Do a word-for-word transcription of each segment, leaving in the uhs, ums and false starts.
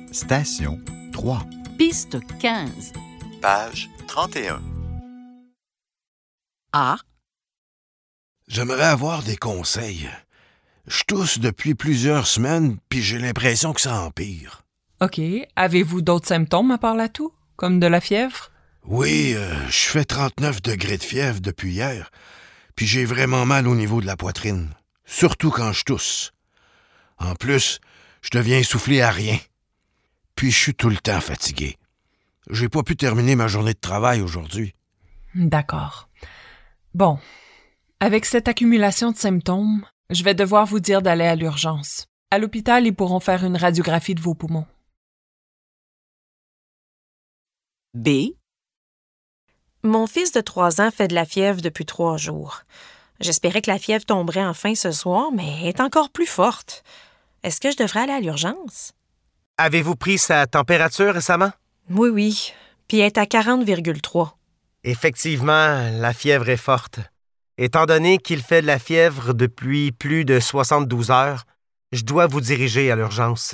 Station trois. Piste quinze. Page trente et un. A. J'aimerais avoir des conseils. Je tousse depuis plusieurs semaines, puis j'ai l'impression que ça empire. OK. Avez-vous d'autres symptômes à part la toux, comme de la fièvre? Oui, euh, je fais trente-neuf degrés de fièvre depuis hier, puis j'ai vraiment mal au niveau de la poitrine, surtout quand je tousse. En plus, je deviens essoufflé à rien. Puis je suis tout le temps fatigué. J'ai pas pu terminer ma journée de travail aujourd'hui. D'accord. Bon. Avec cette accumulation de symptômes, je vais devoir vous dire d'aller à l'urgence. À l'hôpital, ils pourront faire une radiographie de vos poumons. B. Mon fils de trois ans fait de la fièvre depuis trois jours. J'espérais que la fièvre tomberait enfin ce soir, mais elle est encore plus forte. Est-ce que je devrais aller à l'urgence? Avez-vous pris sa température récemment? Oui, oui. Puis elle est à quarante virgule trois. Effectivement, la fièvre est forte. Étant donné qu'il fait de la fièvre depuis plus de soixante-douze heures, je dois vous diriger à l'urgence.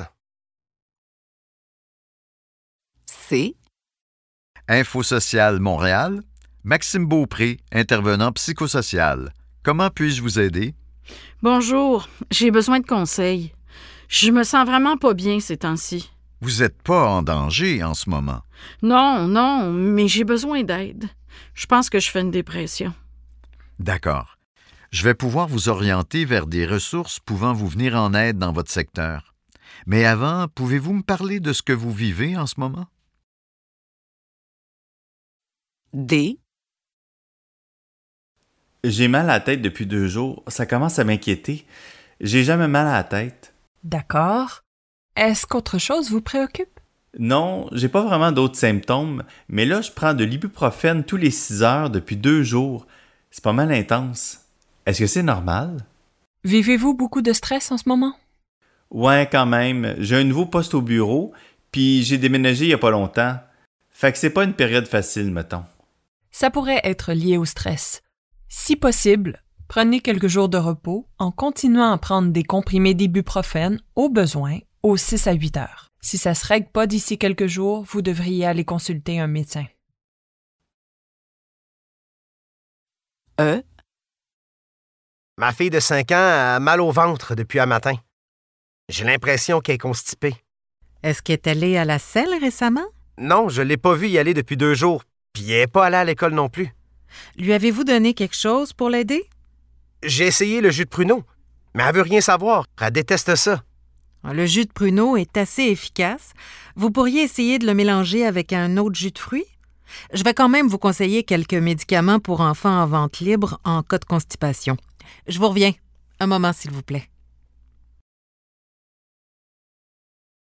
C. Info Sociale Montréal. Maxime Beaupré, intervenant psychosocial. Comment puis-je vous aider? Bonjour, j'ai besoin de conseils. Je me sens vraiment pas bien ces temps-ci. Vous n'êtes pas en danger en ce moment. Non, non, mais j'ai besoin d'aide. Je pense que je fais une dépression. D'accord. Je vais pouvoir vous orienter vers des ressources pouvant vous venir en aide dans votre secteur. Mais avant, pouvez-vous me parler de ce que vous vivez en ce moment? D. J'ai mal à la tête depuis deux jours. Ça commence à m'inquiéter. J'ai jamais mal à la tête. D'accord. Est-ce qu'autre chose vous préoccupe? Non, j'ai pas vraiment d'autres symptômes, mais là, je prends de l'ibuprofène tous les six heures depuis deux jours. C'est pas mal intense. Est-ce que c'est normal? Vivez-vous beaucoup de stress en ce moment? Ouais, quand même. J'ai un nouveau poste au bureau, puis j'ai déménagé il y a pas longtemps. Fait que c'est pas une période facile, mettons. Ça pourrait être lié au stress. Si possible, prenez quelques jours de repos en continuant à prendre des comprimés d'ibuprofène au besoin aux six à huit heures. Si ça ne se règle pas d'ici quelques jours, vous devriez aller consulter un médecin. E. Ma fille de cinq ans a mal au ventre depuis un matin. J'ai l'impression qu'elle est constipée. Est-ce qu'elle est allée à la selle récemment? Non, je l'ai pas vue y aller depuis deux jours, puis elle n'est pas allée à l'école non plus. Lui avez-vous donné quelque chose pour l'aider? J'ai essayé le jus de pruneau, mais elle veut rien savoir. Elle déteste ça. Le jus de pruneau est assez efficace. Vous pourriez essayer de le mélanger avec un autre jus de fruits? Je vais quand même vous conseiller quelques médicaments pour enfants en vente libre en cas de constipation. Je vous reviens. Un moment, s'il vous plaît.